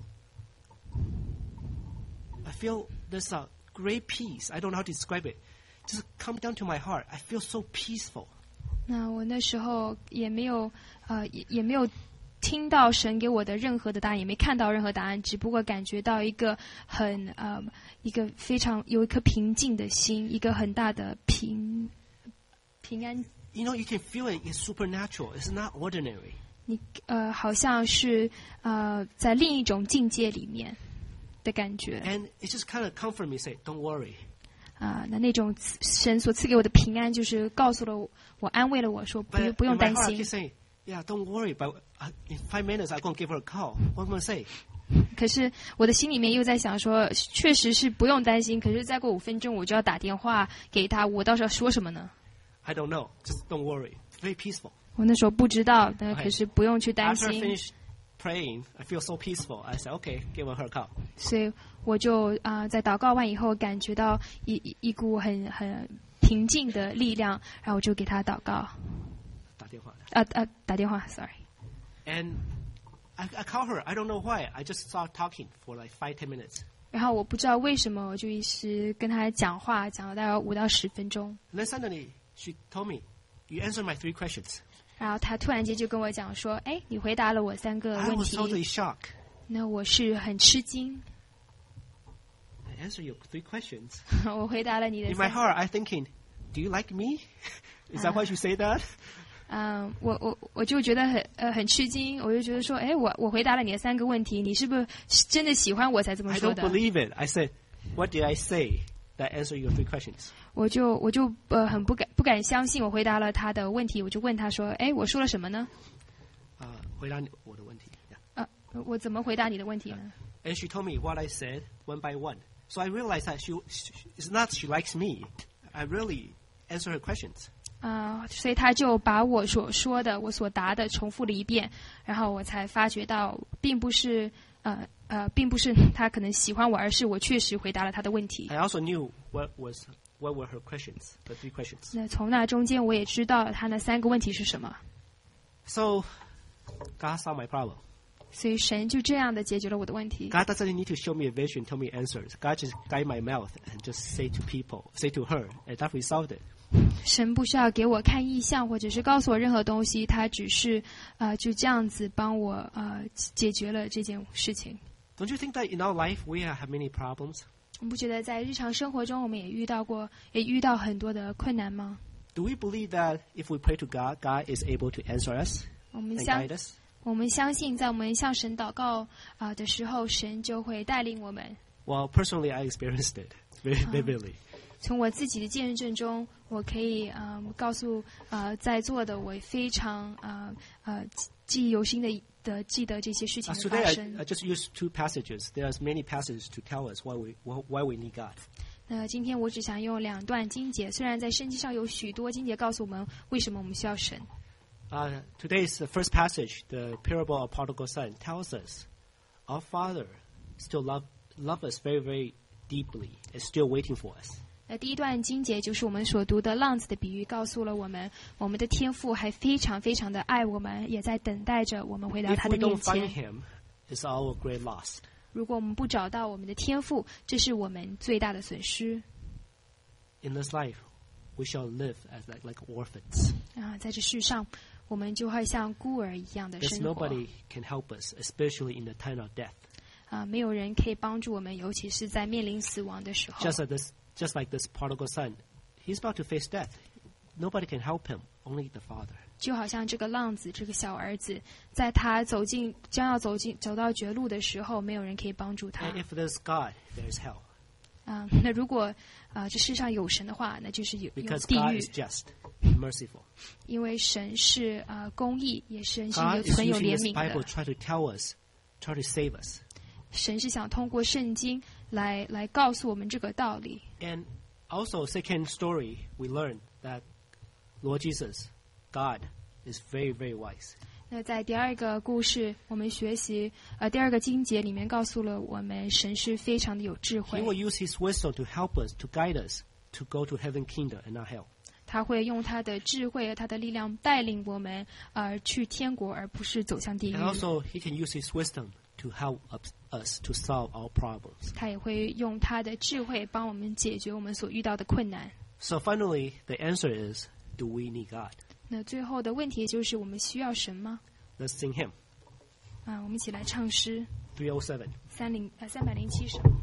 I feel there's a great peace. I don't know how to describe it. Just come down to my heart. I feel so peaceful. 那我那时候也没有呃也也没有听到神给我的任何的答案，也没看到任何答案，只不过感觉到一个很呃一个非常有一颗平静的心，一个很大的平平安。 You know, you can feel it. It's supernatural. It's not ordinary. 你呃好像是呃在另一种境界里面的感觉 And it just kind of comforted me, say, don't worry. 啊、那那种赐神所赐给我的平安，就是告诉了我，我安慰了我说不 But 不用 in my 担 heart, I 心 keep。saying, yeah, don't worry. But uh, in five minutes, I'm going to give her a call. What am I going to say? 可是我的心里面又在想说，确实是不用担心。可是再过五分钟我就要打电话给他，我到时候说什么呢？ I don't know. Just don't worry. It's very peaceful. 我那时候不知道，但 Okay. 可是不用去担 After I 心， finish praying, I feel so peaceful. I said, okay, give her a call. 所以我就啊、在祷告完以后，感觉到一一一股很很平静的力量，然后我就给他祷告， 打电话。 啊啊打电话 ，sorry。 And I, I call her. I don't know why. I just start talking for like five, ten minutes. 然后我不知道为什么，我就一直跟他讲话，讲了大概五到十分钟。 And then suddenly she told me, you answered my three questions. 然后他突然间就跟我讲说：“哎，你回答了我三个 I 问 was 题。 totally shocked. ” 那我是很吃惊。 I answered your three questions. 我回答了你的 In my 三。 heart, I thinking, do you like me? Is that why you say that? 嗯，我我我就觉得很呃很吃惊，我就觉得说，哎，我我回答了你的三个问题，你是不是真的喜欢我才这么 I 说 don't 的？ believe it. I said, what did I say that answered your three questions? 我就我就呃很不敢不敢相信，我回答了他的问题，我就问他说，哎，我说了什么呢？ Uh, 回答你我的问题. Yeah. 呃，我怎么回答你的问题呢？ And she told me what I said one by one. So I realized that she, she it's not she likes me. I really answer her questions. 啊、呃，所以他就把我所说的、我所答的重复了一遍，然后我才发觉到，并不是呃呃，并不是他可能喜欢我，而是我确实回答了他的问题。 I also knew what was what were her questions, the three questions. 那从那中间，我也知道他那三个问题是什么。 So, God solved my problem. 所以神就这样的解决了我的问题。 God doesn't need to show me a vision, tell me answers. God just guide my mouth and just say to people, say to her, and that resolved it. 神不需要给我看意象，或者是告诉我任何东西，他只是呃就这样子帮我呃解决了这件事情。 Don't you think that in our life we have many problems? 你不觉得在日常生活中我们也遇到过，也遇到很多的困难吗？ Do we believe that if we pray to God, God is able to answer us 我们 and 相 guide us? 我们相信，在我们向神祷告啊、呃、的时候，神就会带领我们。 Well, personally, I experienced it very vividly. 从我自己的见证中，我可以嗯、呃、告诉呃在座的我非常呃呃记忆犹新的的记得这些事情 Uh, 的 today, 发 I, 生 I。just used two passages. There's many passages to tell us why we why we need God. 那今天我只想用两段经节，虽然在圣经上有许多经节告诉我们为什么我们需要神。 Uh, today's the first passage, the parable of prodigal son, tells us our Father still love love us very very deeply, is still waiting for us. 那第一段经节就是我们所读的浪子的比喻，告诉了我们，我们的天父还非常非常的爱我们，也在等待着我们回到 If 他 we 的 don't 面 find 前。 Him, it's our great loss. 如果我们不找到我们的天父，这是我们最大的损失。 In this life, we shall live as like like orphans. 啊，在这世上，我们就会像孤儿一样的 There's 生活。 nobody can help us, especially in the time of death. 啊，没有人可以帮助我们，尤其是在面临死亡的时候。 Just like this, just like this prodigal son, he's about to face death. Nobody can help him, only the Father. 就好像这个浪子，这个小儿子，在他走进将要走进走到绝路的时候，没有人可以帮助他。 And if there's God, there's hell. 啊，那如果啊、呃、这世上有神的话，那就是有有 Because 地 God 狱 is，just, merciful. 因为神是啊、呃、公义，也神是 God 有 is 很有 using 怜 this 悯 Bible 的。 try to tell us, try to save us. 神是想通过圣经来来告诉我们这个道理。 And also, second story, we learn that Lord Jesus, God, is very, very wise. 那在第二个故事，我们学习呃第二个经节里面告诉了我们，神是非常的有智 He 慧， will use His wisdom to help us, to guide us, to go to heaven kingdom and not hell. 他会用他的智慧和他的力量带领我们呃去天国，而不是走向地狱 And。also, He can use His wisdom to help us to solve our problems. 他也会用他的智慧帮我们解决我们所遇到的困难。 So finally, the answer is, do we need God? 那最后的问题就是我们需要神吗？ Let's sing Him. 啊，我们一起来唱诗 three oh seven. 三零呃三百零七首。